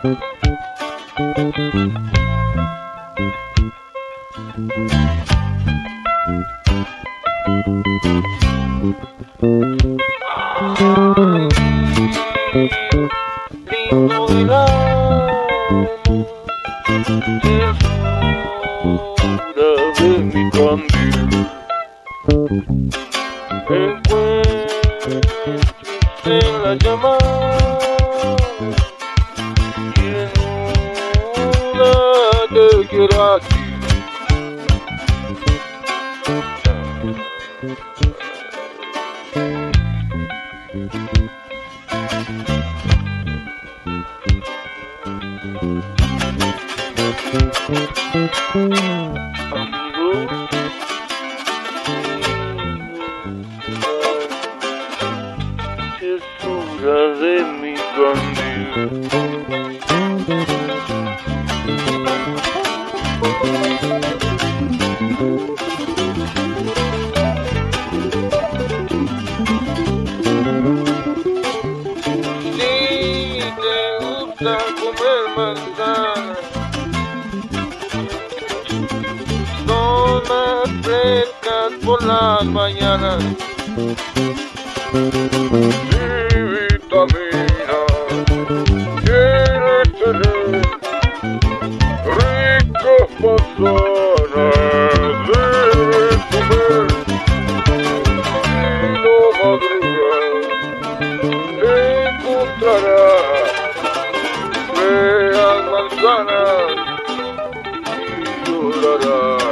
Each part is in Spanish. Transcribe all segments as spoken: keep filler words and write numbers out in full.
Lindo verano, tersura de mi candil, encuentros en la llamada y en una te quiero a ti. Amigo, tersura de mi candil, si te gusta comer manzana, son más frescas por las mañanas. Mi vitamina, quieres tener ricas manzanas, debes comer. Si no madrugas, encontrarás feas manzanas y llorarás.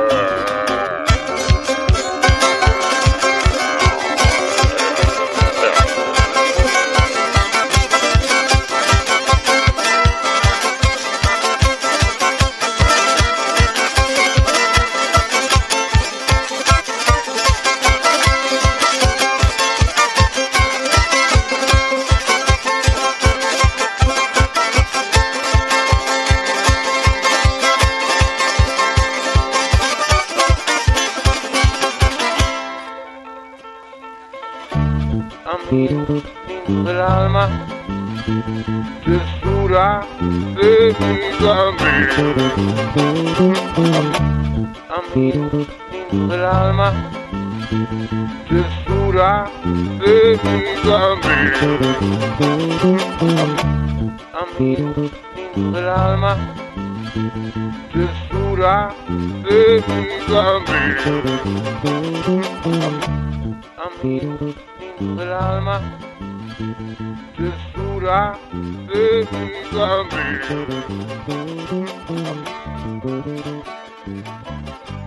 Amigo lindo del alma, tersura de mi candil. Amigo lindo del alma, tersura de mi candil. Amigo lindo del alma, tersura de mi candil. Amigo del alma, tersura de mi candil.